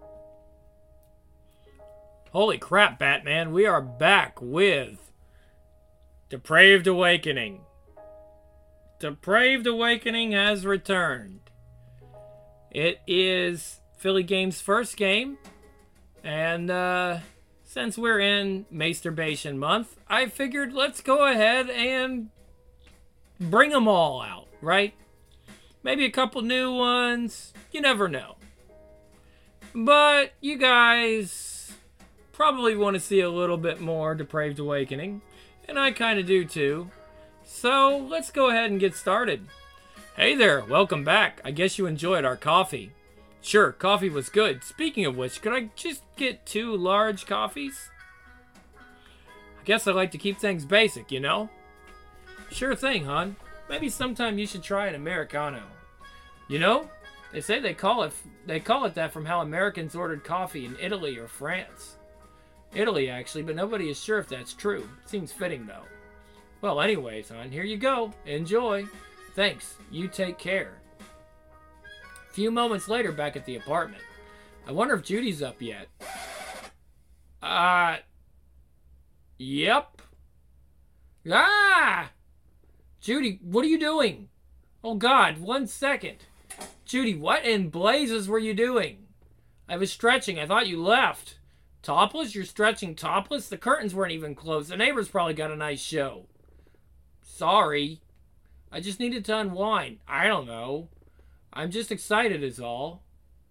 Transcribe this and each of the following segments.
Holy crap, Batman. We are back with Depraved Awakening. Depraved Awakening has returned. It is Philly Games' first game. And since we're in Masturbation Month, I figured let's go ahead and bring them all out, right? Maybe a couple new ones. You never know. But you guys probably want to see a little bit more Depraved Awakening. And I kind of do too. So let's go ahead and get started. Hey there, welcome back. I guess you enjoyed our coffee. Sure, coffee was good. Speaking of which, could I just get 2 large coffees? I guess I like to keep things basic, you know? Sure thing, hon. Maybe sometime you should try an Americano. You know, they say they call it that from how Americans ordered coffee in Italy or France. Italy, actually, but nobody is sure if that's true. Seems fitting, though. Well, anyways, hon, here you go. Enjoy. Thanks. You take care. A few moments later, back at the apartment. I wonder if Judy's up yet. Yep. Ah! Judy, what are you doing? Oh, God, 1 second. Judy, what in blazes were you doing? I was stretching. I thought you left. Topless? You're stretching topless? The curtains weren't even closed. The neighbors probably got a nice show. Sorry. I just needed to unwind. I don't know. I'm just excited is all.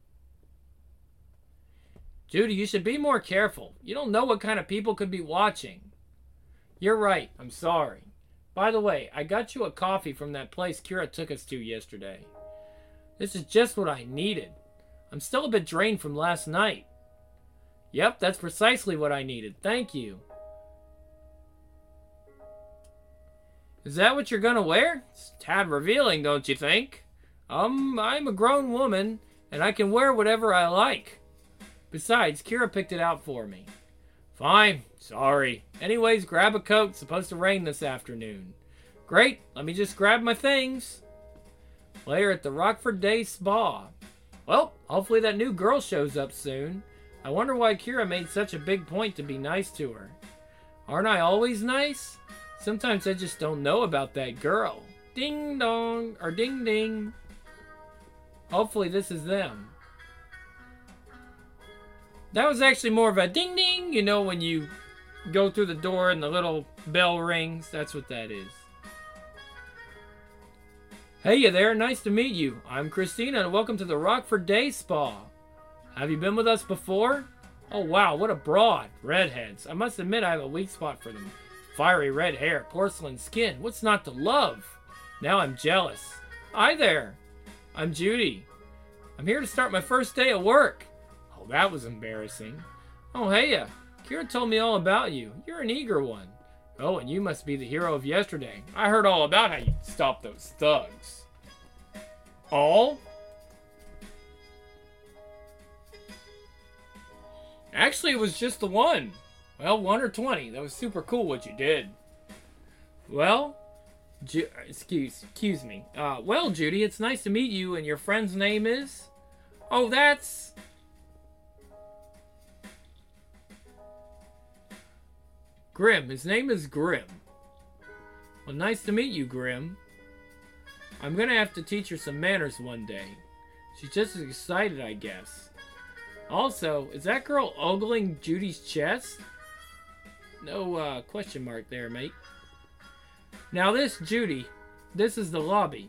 Judy, you should be more careful. You don't know what kind of people could be watching. You're right. I'm sorry. By the way, I got you a coffee from that place Kira took us to yesterday. This is just what I needed. I'm still a bit drained from last night. Yep, that's precisely what I needed. Thank you. Is that what you're gonna wear? It's a tad revealing, don't you think? I'm a grown woman, and I can wear whatever I like. Besides, Kira picked it out for me. Fine, sorry. Anyways, grab a coat. It's supposed to rain this afternoon. Great, let me just grab my things. Later at the Rockford Day Spa. Well, hopefully that new girl shows up soon. I wonder why Kira made such a big point to be nice to her. Aren't I always nice? Sometimes I just don't know about that girl. Ding dong, or ding ding. Hopefully this is them. That was actually more of a ding ding, you know, when you go through the door and the little bell rings. That's what that is. Hey you there, nice to meet you. I'm Christina and welcome to the Rockford Day Spa. Have you been with us before? Oh wow, what a broad. Redheads. I must admit I have a weak spot for them. Fiery red hair, porcelain skin. What's not to love? Now I'm jealous. Hi there. I'm Judy. I'm here to start my first day at work. Oh, that was embarrassing. Oh, heya. Kira told me all about you. You're an eager one. Oh, and you must be the hero of yesterday. I heard all about how you stopped those thugs. All? Actually, it was just the one. Well, 1 or 20. That was super cool what you did. Well, excuse me. Well, Judy, it's nice to meet you, and your friend's name is? Oh, that's... Grim. His name is Grim. Well, nice to meet you, Grim. I'm gonna have to teach her some manners one day. She's just as excited, I guess. Also, is that girl ogling Judy's chest? No, question mark there, mate. Now this, Judy, this is the lobby.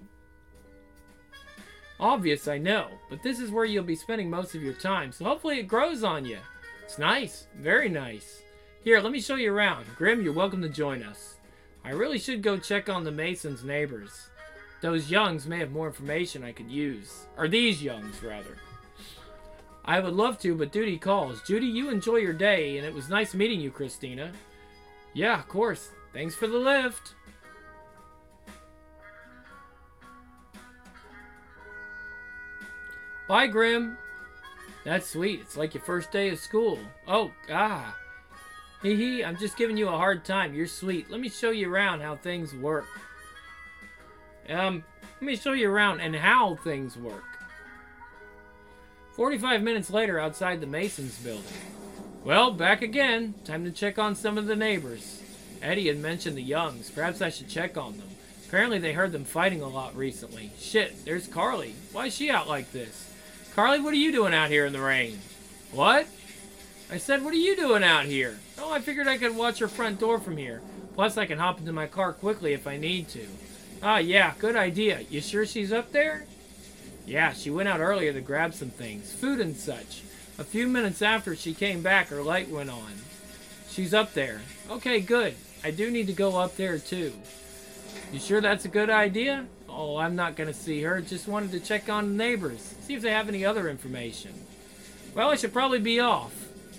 Obvious, I know, but this is where you'll be spending most of your time, so hopefully it grows on you. It's nice. Very nice. Here, let me show you around. Grim, you're welcome to join us. I really should go check on the Masons' neighbors. Those Youngs may have more information I could use. Or these Youngs, rather. I would love to, but duty calls. Judy, you enjoy your day, and it was nice meeting you, Christina. Yeah, of course. Thanks for the lift. Bye, Grim. That's sweet. It's like your first day of school. Oh, Hee hee, I'm just giving you a hard time. You're sweet. Let me show you around how things work. Let me show you around and how things work. 45 minutes later, outside the Masons building. Well, back again. Time to check on some of the neighbors. Eddie had mentioned the Youngs. Perhaps I should check on them. Apparently they heard them fighting a lot recently. Shit, there's Carly. Why is she out like this? Carly, what are you doing out here in the rain? What? I said, what are you doing out here? Oh, I figured I could watch her front door from here. Plus, I can hop into my car quickly if I need to. Ah, yeah, good idea. You sure she's up there? Yeah, she went out earlier to grab some things. Food and such. A few minutes after she came back, her light went on. She's up there. Okay, good. I do need to go up there, too. You sure that's a good idea? Oh, I'm not going to see her. Just wanted to check on the neighbors. See if they have any other information. Well, I should probably be off.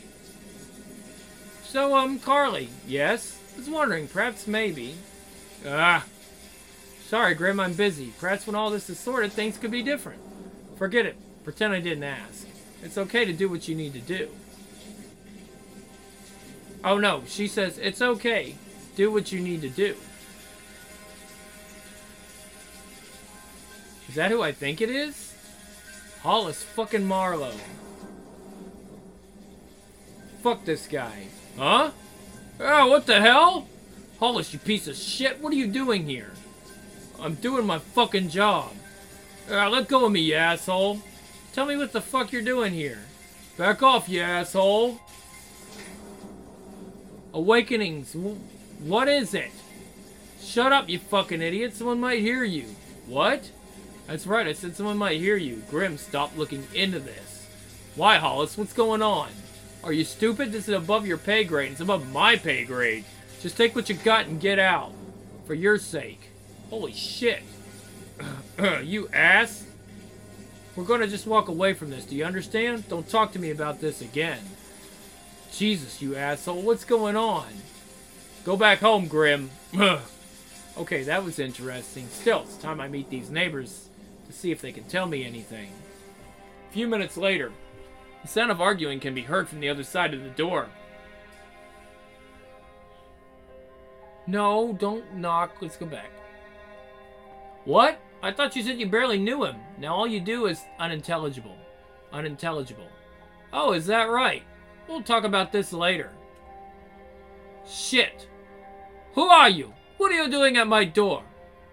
So, Carly. Yes? I was wondering, perhaps maybe. Sorry, Grim, I'm busy. Perhaps when all this is sorted, things could be different. Forget it. Pretend I didn't ask. It's okay to do what you need to do. Oh, no. She says, it's okay. Do what you need to do. Is that who I think it is? Hollis fucking Marlowe. Fuck this guy. Huh? Oh, what the hell? Hollis, you piece of shit. What are you doing here? I'm doing my fucking job. Let go of me, you asshole. Tell me what the fuck you're doing here. Back off, you asshole. Awakenings. What is it? Shut up, you fucking idiot. Someone might hear you. What? That's right, I said someone might hear you. Grim, stop looking into this. Why, Hollis? What's going on? Are you stupid? This is above your pay grade. It's above my pay grade. Just take what you got and get out. For your sake. Holy shit. You ass. We're gonna just walk away from this. Do you understand? Don't talk to me about this again. Jesus, you asshole. What's going on? Go back home, Grim. Okay, that was interesting. Still, it's time I meet these neighbors to see if they can tell me anything. A few minutes later, the sound of arguing can be heard from the other side of the door. No, don't knock. Let's go back. What? I thought you said you barely knew him. Now all you do is unintelligible. Unintelligible. Oh, is that right? We'll talk about this later. Shit. Who are you? What are you doing at my door?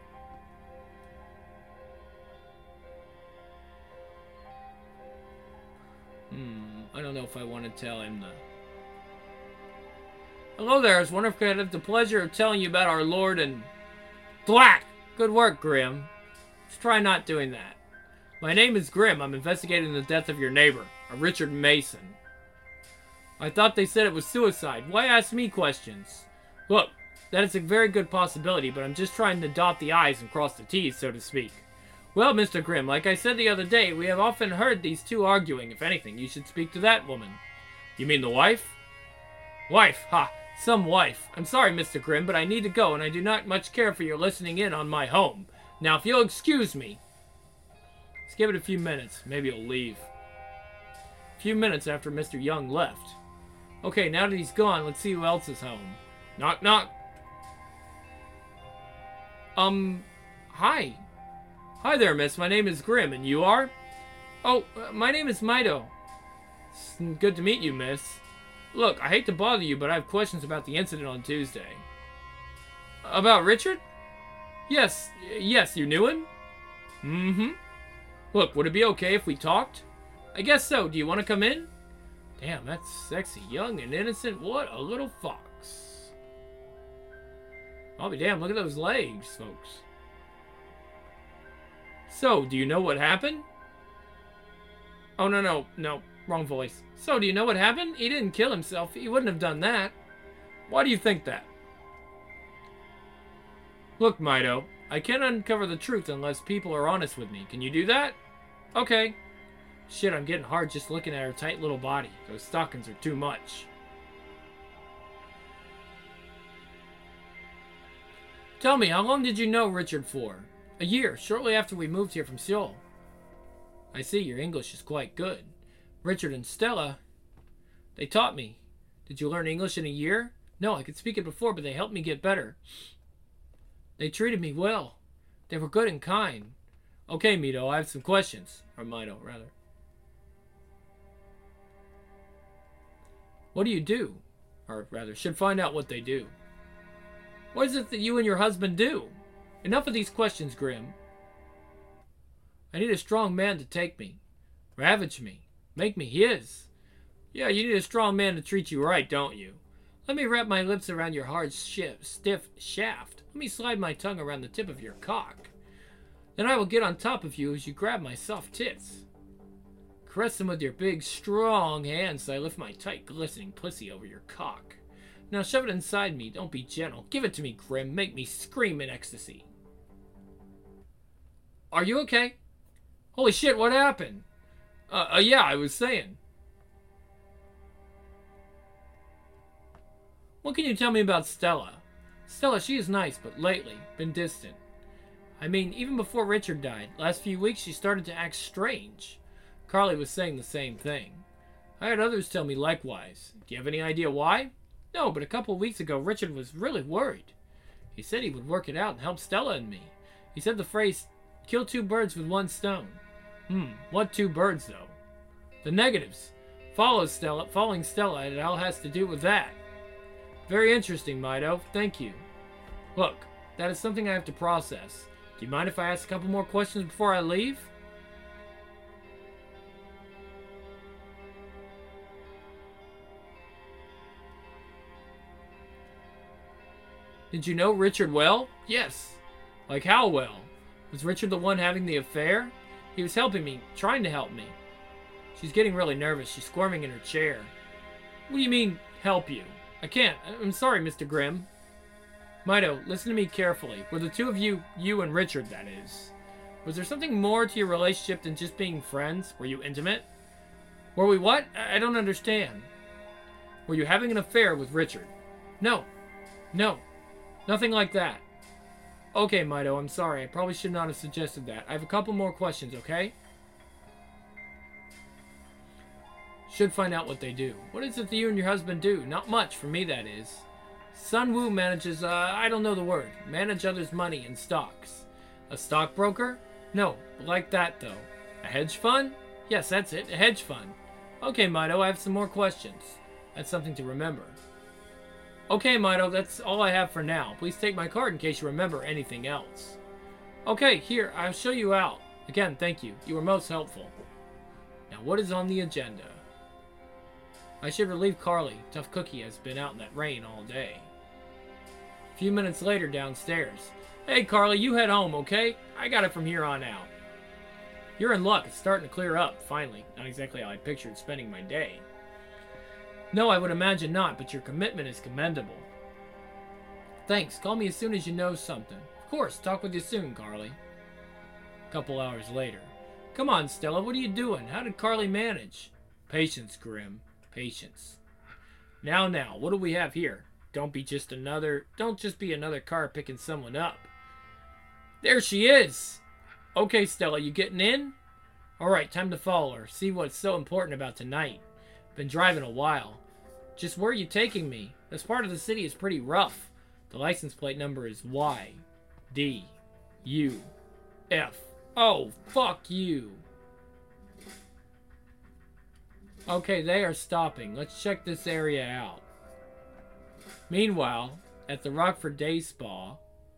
I don't know if I want to tell him the... Hello there, I was wondering if I could have the pleasure of telling you about our Lord and... Thwack! Good work, Grim. Let's try not doing that. My name is Grim. I'm investigating the death of your neighbor, a Richard Mason. I thought they said it was suicide. Why ask me questions? Look, that is a very good possibility, but I'm just trying to dot the I's and cross the T's, so to speak. Well, Mr. Grimm, like I said the other day, we have often heard these two arguing. If anything, you should speak to that woman. You mean the wife? Wife, ha, some wife. I'm sorry, Mr. Grimm, but I need to go, and I do not much care for your listening in on my home. Now, if you'll excuse me. Let's give it a few minutes. Maybe he'll leave. A few minutes after Mr. Young left. Okay, now that he's gone, let's see who else is home. Knock, knock. Hi. Hi there, miss. My name is Grim, and you are? Oh, my name is Mido. It's good to meet you, miss. Look, I hate to bother you, but I have questions about the incident on Tuesday. About Richard? Yes, you knew him? Mm-hmm. Look, would it be okay if we talked? I guess so. Do you want to come in? Damn, that's sexy. Young and innocent. What a little fox. I'll be damned. Look at those legs, folks. So, do you know what happened? Oh, no. Wrong voice. So, do you know what happened? He didn't kill himself. He wouldn't have done that. Why do you think that? Look, Mido, I can't uncover the truth unless people are honest with me. Can you do that? Okay. Shit, I'm getting hard just looking at her tight little body. Those stockings are too much. Tell me, how long did you know Richard for? A year, shortly after we moved here from Seoul. I see, your English is quite good. Richard and Stella, they taught me. Did you learn English in a year? No, I could speak it before, but they helped me get better. They treated me well. They were good and kind. Okay, Mido, I have some questions. Or Mido, rather. What do you do? Or rather, should find out what they do. What is it that you and your husband do? Enough of these questions, Grim. I need a strong man to take me, ravage me, make me his. Yeah, you need a strong man to treat you right, don't you? Let me wrap my lips around your hard, stiff shaft. Let me slide my tongue around the tip of your cock. Then I will get on top of you as you grab my soft tits. Caress them with your big, strong hands so I lift my tight, glistening pussy over your cock. Now shove it inside me. Don't be gentle. Give it to me, Grim. Make me scream in ecstasy. Are you okay? Holy shit, what happened? Yeah, I was saying. What can you tell me about Stella? Stella, she is nice, but lately, been distant. I mean, even before Richard died, last few weeks she started to act strange. Carly was saying the same thing. I had others tell me likewise. Do you have any idea why? No, but a couple of weeks ago, Richard was really worried. He said he would work it out and help Stella and me. He said the phrase, kill two birds with one stone. What two birds, though? The negatives. Following Stella, it all has to do with that. Very interesting, Mido. Thank you. Look, that is something I have to process. Do you mind if I ask a couple more questions before I leave? Did you know Richard well? Yes. Like how well? Was Richard the one having the affair? He was helping me, trying to help me. She's getting really nervous. She's squirming in her chair. What do you mean, help you? I can't. I'm sorry, Mr. Grimm. Mido, listen to me carefully. Were the two of you and Richard, that is, was there something more to your relationship than just being friends? Were you intimate? Were we what? I don't understand. Were you having an affair with Richard? No. No. Nothing like that. Okay, Mido, I'm sorry. I probably should not have suggested that. I have a couple more questions, okay? Should find out what they do. What is it that you and your husband do? Not much, for me that is. Sun Wu manages, I don't know the word. Manage others' money in stocks. A stockbroker? No, like that though. A hedge fund? Yes, that's it, a hedge fund. Okay, Mido, I have some more questions. That's something to remember. Okay, Mido, that's all I have for now. Please take my card in case you remember anything else. Okay, here, I'll show you out. Again, thank you. You were most helpful. Now, what is on the agenda? I should relieve Carly. Tough Cookie has been out in that rain all day. A few minutes later, downstairs. Hey, Carly, you head home, okay? I got it from here on out. You're in luck. It's starting to clear up, finally. Not exactly how I pictured spending my day. No, I would imagine not, but your commitment is commendable. Thanks. Call me as soon as you know something. Of course. Talk with you soon, Carly. A couple hours later. Come on, Stella. What are you doing? How did Carly manage? Patience, Grim. Patience. Now, what do we have here? Don't just be another car picking someone up. There she is! Okay, Stella, you getting in? Alright, time to follow her. See what's so important about tonight. Been driving a while. Just where are you taking me? This part of the city is pretty rough. The license plate number is Y. D. U. F. Oh, fuck you. Okay, they are stopping. Let's check this area out. Meanwhile, at the Rockford Day Spa,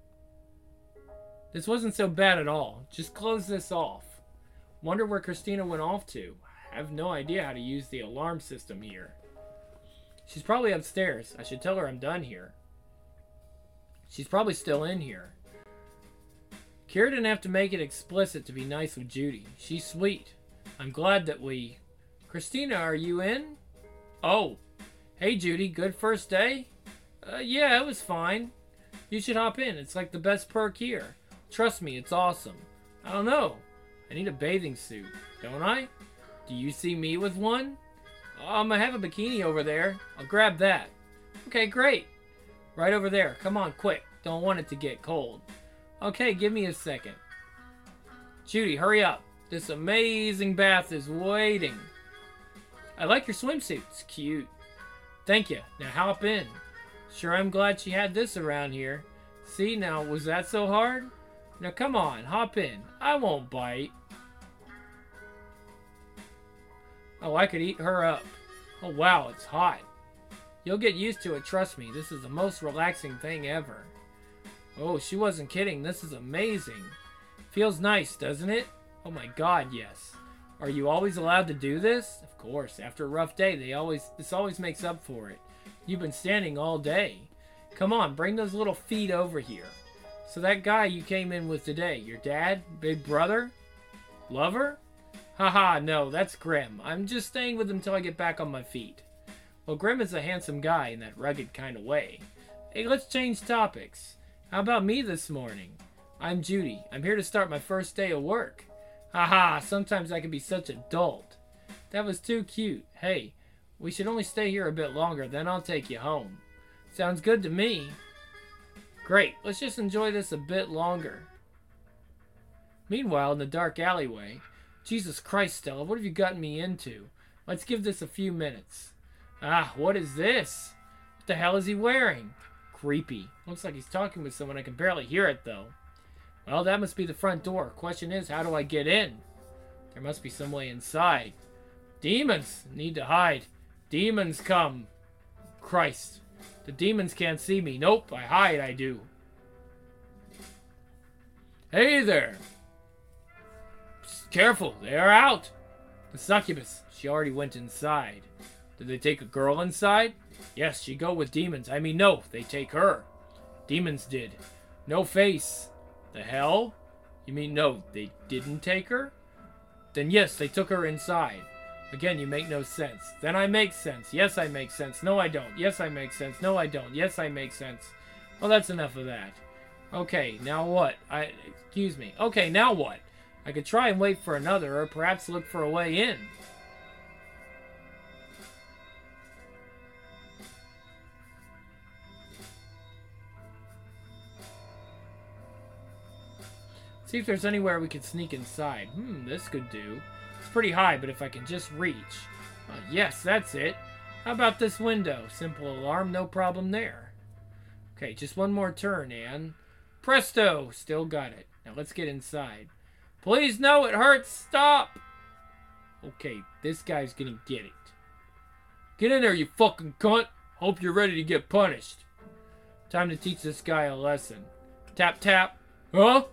this wasn't so bad at all. Just close this off. Wonder where Christina went off to. I have no idea how to use the alarm system here. She's probably upstairs. I should tell her I'm done here. She's probably still in here. Kira didn't have to make it explicit to be nice with Judy. She's sweet. I'm glad that we... Christina, are you in? Oh. Hey, Judy. Good first day? Yeah, it was fine. You should hop in. It's like the best perk here. Trust me, it's awesome. I don't know. I need a bathing suit, don't I? Do you see me with one? I have a bikini over there. I'll grab that. Okay, great. Right over there. Come on, quick. Don't want it to get cold. Okay, give me a second. Judy, hurry up. This amazing bath is waiting. I like your swimsuit. It's cute. Thank you. Now hop in. Sure, I'm glad she had this around here. See, now, was that so hard? Now come on, hop in. I won't bite. Oh, I could eat her up. Oh, wow, it's hot. You'll get used to it, trust me. This is the most relaxing thing ever. Oh, she wasn't kidding. This is amazing. Feels nice, doesn't it? Oh my god, yes. Are you always allowed to do this? Of course. After a rough day, this always makes up for it. You've been standing all day. Come on, bring those little feet over here. So that guy you came in with today, your dad? Big brother? Lover? Haha, no, that's Grim. I'm just staying with him till I get back on my feet. Well, Grim is a handsome guy in that rugged kind of way. Hey, let's change topics. How about me this morning? I'm Judy. I'm here to start my first day of work. Haha, sometimes I can be such a dolt. That was too cute. Hey, we should only stay here a bit longer, then I'll take you home. Sounds good to me. Great, let's just enjoy this a bit longer. Meanwhile, in the dark alleyway, Jesus Christ, Stella, what have you gotten me into? Let's give this a few minutes. Ah, what is this? What the hell is he wearing? Creepy. Looks like he's talking with someone. I can barely hear it, though. Well, that must be the front door. Question is, how do I get in? There must be some way inside. Demons! Need to hide. Demons come. Christ. The demons can't see me. Nope, I hide, I do. Hey there! Psst, careful, they are out! The succubus. She already went inside. Did they take a girl inside? Yes, she go with demons. I mean, no, they take her. Demons did. No face. The hell? You mean no, they didn't take her? Then yes, they took her inside. Again, you make no sense. Then I make sense. Yes, I make sense. No, I don't. Yes, I make sense. No, I don't. Yes, I make sense. Well, that's enough of that. Okay, now what? Excuse me. Okay, now what? I could try and wait for another, or perhaps look for a way in. See if there's anywhere we could sneak inside. This could do. It's pretty high, but if I can just reach. Yes, that's it. How about this window? Simple alarm, no problem there. Okay, just one more turn, and... Presto! Still got it. Now let's get inside. Please, no, it hurts! Stop! Okay, this guy's gonna get it. Get in there, you fucking cunt! Hope you're ready to get punished. Time to teach this guy a lesson. Tap, tap. Huh?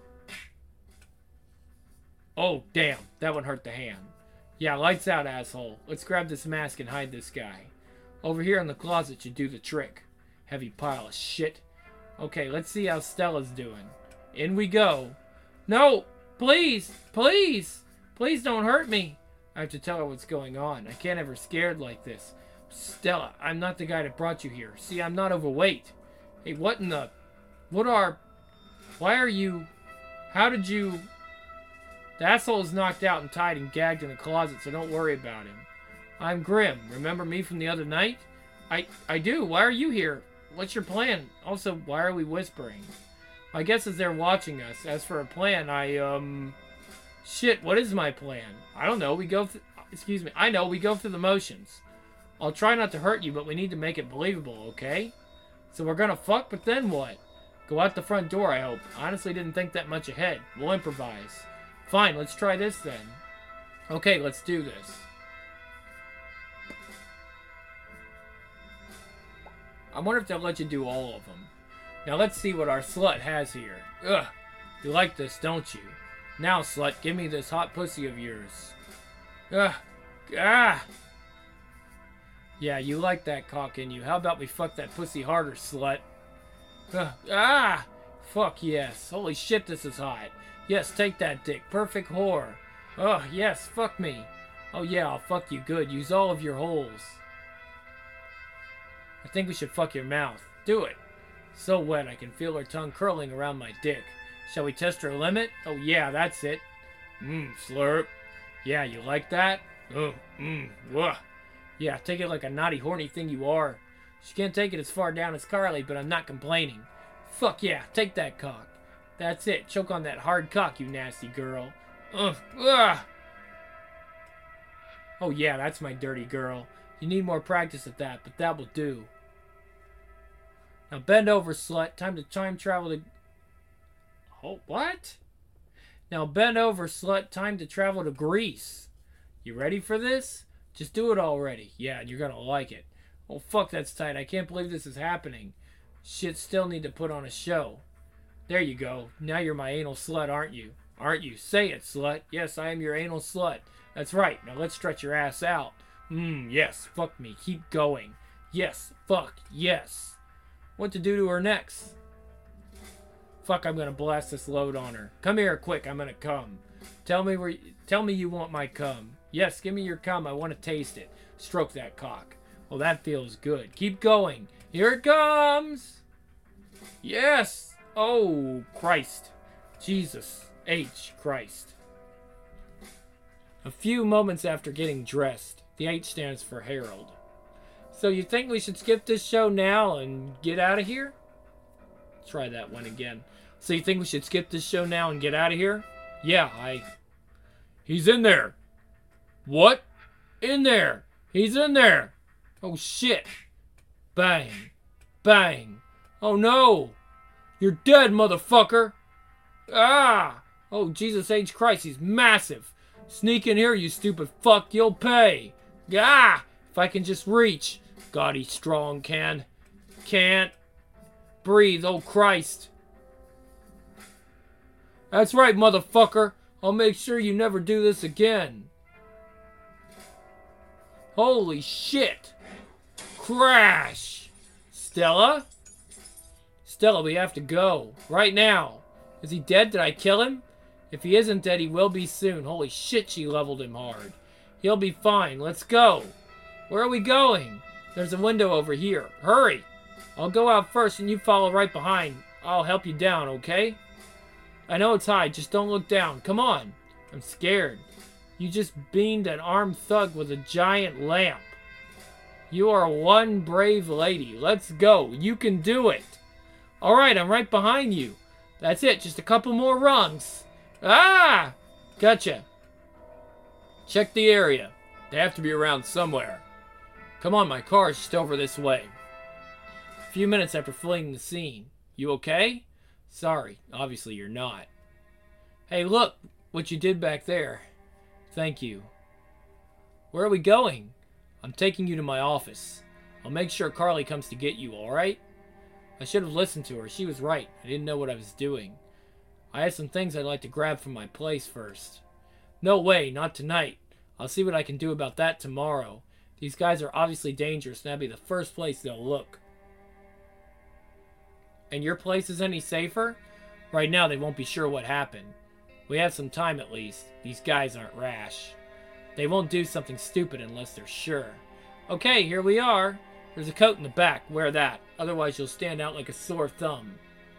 Oh, damn. That one hurt the hand. Yeah, lights out, asshole. Let's grab this mask and hide this guy. Over here in the closet should do the trick. Heavy pile of shit. Okay, let's see how Stella's doing. In we go. No! Please! Please! Please don't hurt me! I have to tell her what's going on. I can't have her scared like this. Stella, I'm not the guy that brought you here. See, I'm not overweight. Hey, what in the... Why are you... How did you... The asshole is knocked out and tied and gagged in a closet, so don't worry about him. I'm Grim. Remember me from the other night? I do. Why are you here? What's your plan? Also, why are we whispering? I guess as they're watching us. As for a plan, Shit, what is my plan? I don't know. Excuse me. I know. We go through the motions. I'll try not to hurt you, but we need to make it believable, okay? So we're gonna fuck, but then what? Go out the front door, I hope. Honestly didn't think that much ahead. We'll improvise. Fine, let's try this then. Okay, let's do this. I wonder if they'll let you do all of them. Now let's see what our slut has here. Ugh, you like this, don't you? Now, slut, give me this hot pussy of yours. Ugh, ah! Yeah, you like that cock in you. How about we fuck that pussy harder, slut? Ugh, ah! Fuck yes. Holy shit, this is hot. Yes, take that dick. Perfect whore. Oh, yes, fuck me. Oh, yeah, I'll fuck you good. Use all of your holes. I think we should fuck your mouth. Do it. So wet, I can feel her tongue curling around my dick. Shall we test her limit? Oh, yeah, that's it. Slurp. Yeah, you like that? Wah. Yeah, take it like a naughty, horny thing you are. She can't take it as far down as Carly, but I'm not complaining. Fuck yeah, take that cock. That's it. Choke on that hard cock, you nasty girl. Oh, yeah, that's my dirty girl. You need more practice at that, but that will do. Now bend over, slut. Time to time travel to... Oh, what? Now bend over, slut. Time to travel to Greece. You ready for this? Just do it already. Yeah, and you're gonna like it. Oh, fuck, that's tight. I can't believe this is happening. Shit, still need to put on a show. There you go. Now you're my anal slut, aren't you? Aren't you? Say it, slut. Yes, I am your anal slut. That's right. Now let's stretch your ass out. Yes. Fuck me. Keep going. Yes. Fuck. Yes. What to do to her next? Fuck, I'm gonna blast this load on her. Come here, quick. I'm gonna come. Tell me you want my cum. Yes, give me your cum. I want to taste it. Stroke that cock. Well, that feels good. Keep going. Here it comes. Yes. Oh, Christ. Jesus H. Christ. A few moments after getting dressed, the H stands for Harold. So you think we should skip this show now and get out of here? Try that one again. So you think we should skip this show now and get out of here? Yeah, He's in there. What? In there. He's in there. Oh, shit. Bang. Bang. Oh, no. You're dead, motherfucker. Ah. Oh, Jesus H. Christ. He's massive. Sneak in here, you stupid fuck. You'll pay. Ah. If I can just reach. God, he's strong, Can't breathe. Oh, Christ. That's right, motherfucker. I'll make sure you never do this again. Holy shit. Crash. Stella? Stella, we have to go. Right now. Is he dead? Did I kill him? If he isn't dead, he will be soon. Holy shit, she leveled him hard. He'll be fine. Let's go. Where are we going? There's a window over here. Hurry. I'll go out first and you follow right behind. I'll help you down, okay? I know it's high, just don't look down. Come on. I'm scared. You just beamed an armed thug with a giant lamp. You are one brave lady. Let's go. You can do it. Alright, I'm right behind you. That's it, just a couple more rungs. Ah! Gotcha. Check the area. They have to be around somewhere. Come on, my car is just over this way. A few minutes after fleeing the scene. You okay? Sorry, obviously you're not. Hey, look what you did back there. Thank you. Where are we going? I'm taking you to my office. I'll make sure Carly comes to get you, alright? I should have listened to her. She was right. I didn't know what I was doing. I have some things I'd like to grab from my place first. No way, not tonight. I'll see what I can do about that tomorrow. These guys are obviously dangerous, and that'll be the first place they'll look. And your place is any safer? Right now, they won't be sure what happened. We have some time at least. These guys aren't rash. They won't do something stupid unless they're sure. Okay, here we are. There's a coat in the back. Wear that. Otherwise, you'll stand out like a sore thumb.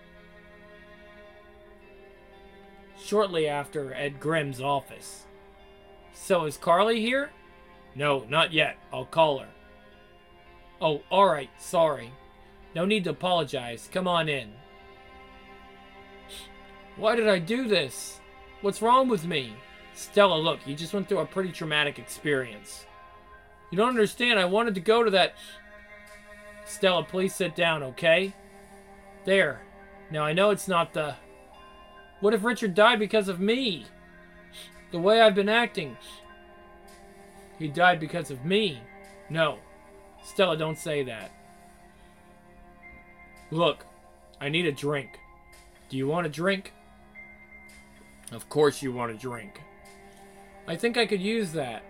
Shortly after Ed Grimm's office. So is Carly here? No, not yet. I'll call her. Oh, alright. Sorry. No need to apologize. Come on in. Why did I do this? What's wrong with me? Stella, look, you just went through a pretty traumatic experience. You don't understand. I wanted to go to that... Stella, please sit down, okay? There. Now, I know it's not the... What if Richard died because of me? The way I've been acting. He died because of me. No. Stella, don't say that. Look, I need a drink. Do you want a drink? Of course you want a drink. I think I could use that.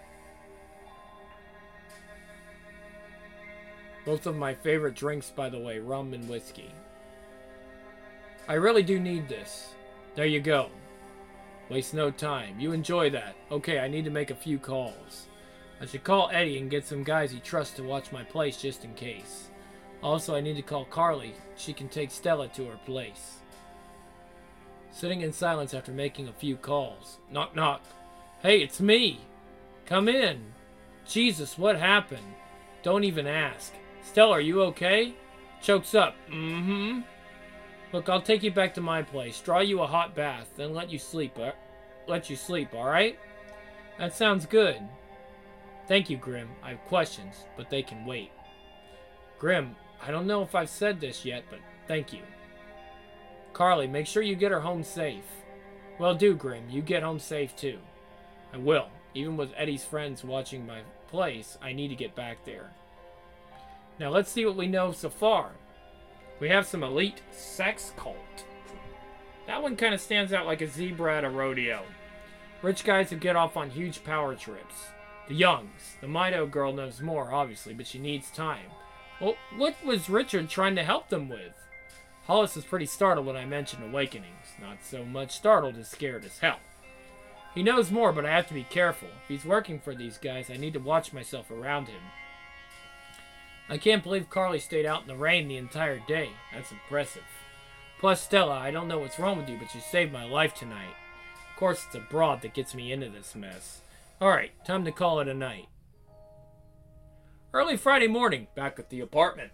Both of my favorite drinks, by the way, rum and whiskey. I really do need this. There you go. Waste no time. You enjoy that. Okay, I need to make a few calls. I should call Eddie and get some guys he trusts to watch my place just in case. Also, I need to call Carly. She can take Stella to her place. Sitting in silence after making a few calls. Knock, knock. Hey, it's me. Come in. Jesus, what happened? Don't even ask. Stella, are you okay? Chokes up. Mm-hmm. Look, I'll take you back to my place, draw you a hot bath, then let you sleep, alright? That sounds good. Thank you, Grim. I have questions, but they can wait. Grim, I don't know if I've said this yet, but thank you. Carly, make sure you get her home safe. Well, do, Grim. You get home safe, too. I will. Even with Eddie's friends watching my place, I need to get back there. Now let's see what we know so far. We have some elite sex cult. That one kind of stands out like a zebra at a rodeo. Rich guys who get off on huge power trips. The Youngs. The Mido girl knows more, obviously, but she needs time. Well, what was Richard trying to help them with? Hollis was pretty startled when I mentioned awakenings. Not so much startled as scared as hell. He knows more, but I have to be careful. If he's working for these guys, I need to watch myself around him. I can't believe Carly stayed out in the rain the entire day. That's impressive. Plus, Stella, I don't know what's wrong with you, but you saved my life tonight. Of course, it's a broad that gets me into this mess. Alright, time to call it a night. Early Friday morning, back at the apartment.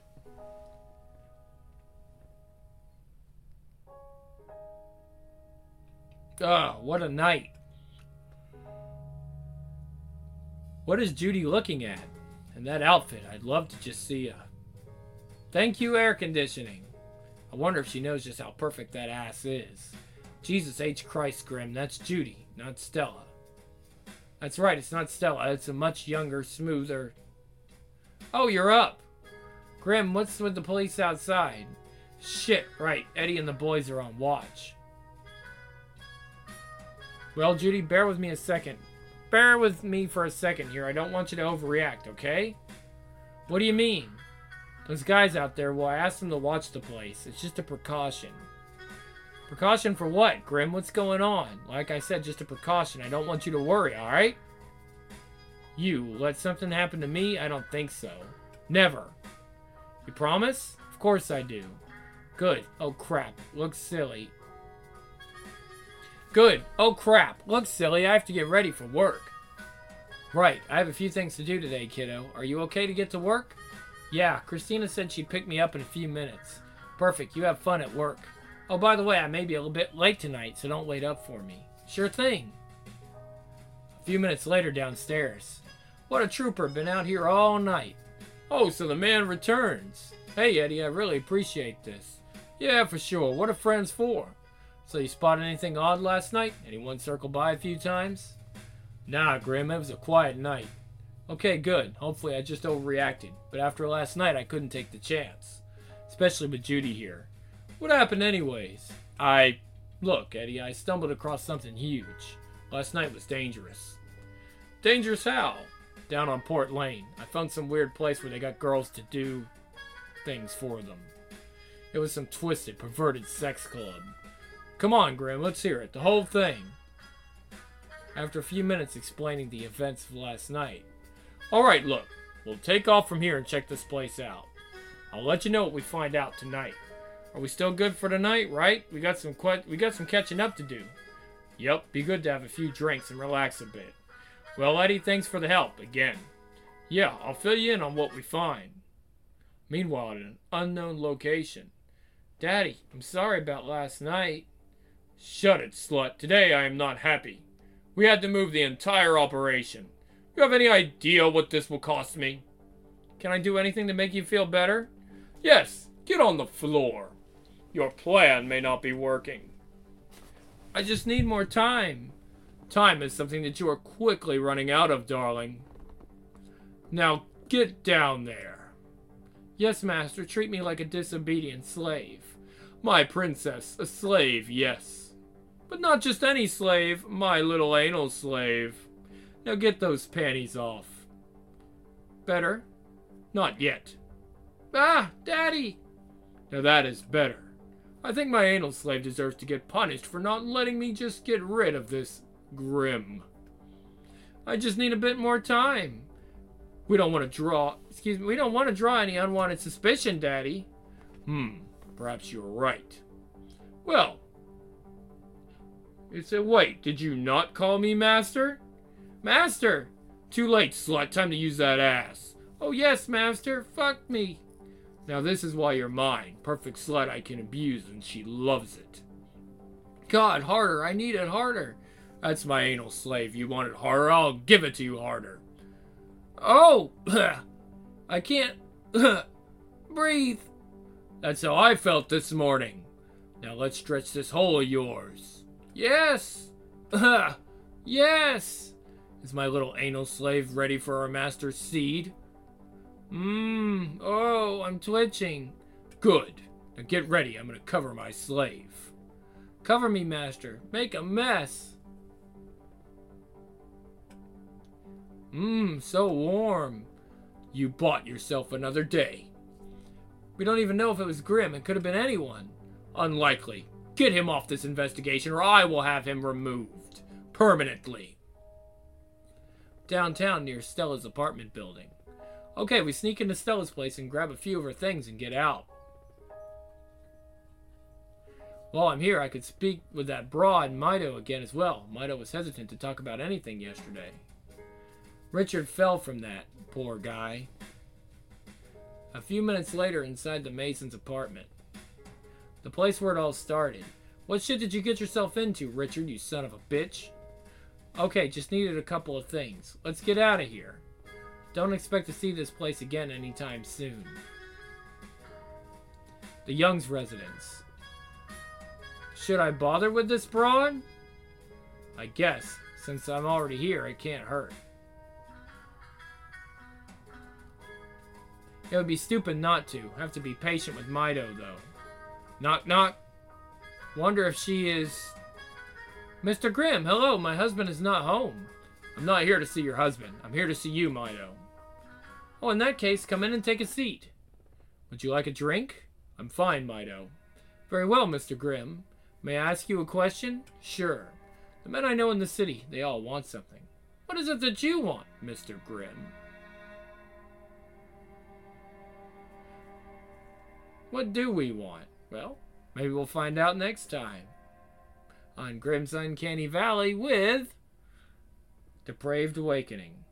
What a night. What is Judy looking at? And that outfit, I'd love to just see Thank you, air conditioning. I wonder if she knows just how perfect that ass is. Jesus H. Christ, Grim, that's Judy, not Stella. That's right, it's not Stella. It's a much younger, smoother... Oh, you're up. Grim, what's with the police outside? Shit, right. Eddie and the boys are on watch. Well, Judy, bear with me a second. Bear with me for a second here. I don't want you to overreact, okay? What do you mean? Those guys out there, well, I asked them to watch the place. It's just a precaution. Precaution for what, Grim? What's going on? Like I said, just a precaution. I don't want you to worry, alright? You, let something happen to me? I don't think so. Never. You promise? Of course I do. Good. Oh crap. Looks silly. Good. Oh crap. Looks silly. I have to get ready for work. Right. I have a few things to do today, kiddo. Are you okay to get to work? Yeah. Christina said she'd pick me up in a few minutes. Perfect. You have fun at work. Oh, by the way, I may be a little bit late tonight, so don't wait up for me. Sure thing. A few minutes later downstairs. What a trooper. Been out here all night. Oh, so the man returns. Hey, Eddie, I really appreciate this. Yeah, for sure. What are friends for? So you spotted anything odd last night? Anyone circle by a few times? Nah, Grim, it was a quiet night. Okay, good. Hopefully I just overreacted. But after last night, I couldn't take the chance. Especially with Judy here. What happened anyways? Look, Eddie, I stumbled across something huge. Last night was dangerous. Dangerous how? Down on Port Lane. I found some weird place where they got girls to do things for them. It was some twisted, perverted sex club. Come on, Grim, let's hear it. The whole thing. After a few minutes explaining the events of last night. Alright, look. We'll take off from here and check this place out. I'll let you know what we find out tonight. Are we still good for tonight, right? We got some catching up to do. Yep, be good to have a few drinks and relax a bit. Well, Eddie, thanks for the help, again. Yeah, I'll fill you in on what we find. Meanwhile, at an unknown location. Daddy, I'm sorry about last night. Shut it, slut. Today I am not happy. We had to move the entire operation. You have any idea what this will cost me? Can I do anything to make you feel better? Yes, get on the floor. Your plan may not be working. I just need more time. Time is something that you are quickly running out of, darling. Now get down there. Yes, master, treat me like a disobedient slave. My princess, a slave, yes. But not just any slave, my little anal slave. Now get those panties off. Better? Not yet. Ah, Daddy! Now that is better. I think my anal slave deserves to get punished for not letting me just get rid of this Grim. I just need a bit more time. We don't want to draw any unwanted suspicion, Daddy. Perhaps you're right. Well, wait, did you not call me Master? Master! Too late, slut. Time to use that ass. Oh yes, Master. Fuck me. Now this is why you're mine. Perfect slut I can abuse, and she loves it. God, harder. I need it harder. That's my anal slave. You want it harder? I'll give it to you harder. Oh! I can't breathe. That's how I felt this morning. Now let's stretch this hole of yours. Yes! Yes! Is my little anal slave ready for our master's seed? Oh, I'm twitching. Good. Now get ready, I'm gonna cover my slave. Cover me, master. Make a mess. So warm. You bought yourself another day. We don't even know if it was Grim. It could have been anyone. Unlikely. Get him off this investigation or I will have him removed. Permanently. Downtown near Stella's apartment building. Okay, we sneak into Stella's place and grab a few of her things and get out. While I'm here, I could speak with that broad Mido again as well. Mido was hesitant to talk about anything yesterday. Richard fell from that, poor guy. A few minutes later, inside the Mason's apartment. The place where it all started. What shit did you get yourself into, Richard, you son of a bitch? Okay, just needed a couple of things. Let's get out of here. Don't expect to see this place again anytime soon. The Young's residence. Should I bother with this broad? I guess. Since I'm already here, it can't hurt. It would be stupid not to. Have to be patient with Mido, though. Knock, knock. Wonder if she is... Mr. Grimm, hello, my husband is not home. I'm not here to see your husband. I'm here to see you, Mido. Oh, in that case, come in and take a seat. Would you like a drink? I'm fine, Mido. Very well, Mr. Grimm. May I ask you a question? Sure. The men I know in the city, they all want something. What is it that you want, Mr. Grimm? What do we want? Well, maybe we'll find out next time. On Grimm's Uncanny Valley with Depraved Awakening.